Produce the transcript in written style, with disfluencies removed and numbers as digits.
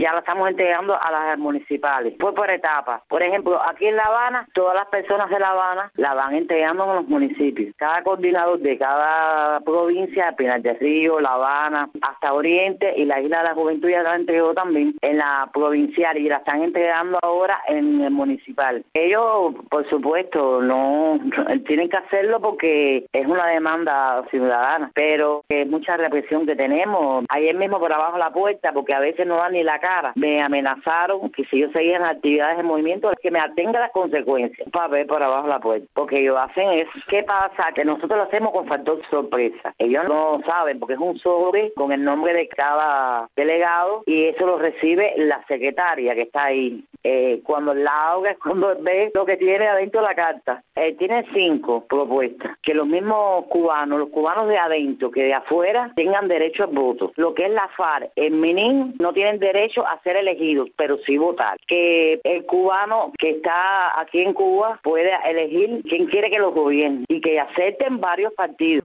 Ya la estamos entregando a las municipales. Fue por etapas. Por ejemplo, aquí en La Habana, todas las personas de La Habana la van entregando en los municipios. Cada coordinador de cada provincia, Pinar del Río, La Habana, hasta Oriente y la Isla de la Juventud ya la entregó también en la provincial y la están entregando ahora en el municipal. Ellos, por supuesto, no tienen que hacerlo porque es una demanda ciudadana, pero es mucha represión que tenemos. Ayer mismo por abajo de la puerta, porque a veces no dan ni la cara, me amenazaron que si yo seguía en actividades de movimiento, que me atenga las consecuencias para ver por abajo de la puerta, porque ellos hacen eso. ¿Qué pasa? Que nosotros lo hacemos con factor sorpresa. Ellos no saben porque es un sobre con el nombre de cada delegado y eso lo recibe la secretaria que está ahí. Cuando la abre, cuando ve lo que tiene adentro la carta. Tiene 5 propuestas. Que los mismos cubanos, los cubanos de adentro que de afuera, tengan derecho al voto. Lo que es la FARC, el MININ, no tienen derecho a ser elegidos, pero sí votar. Que el cubano que está aquí en Cuba puede elegir quién quiere que los gobierne y que acepten varios partidos.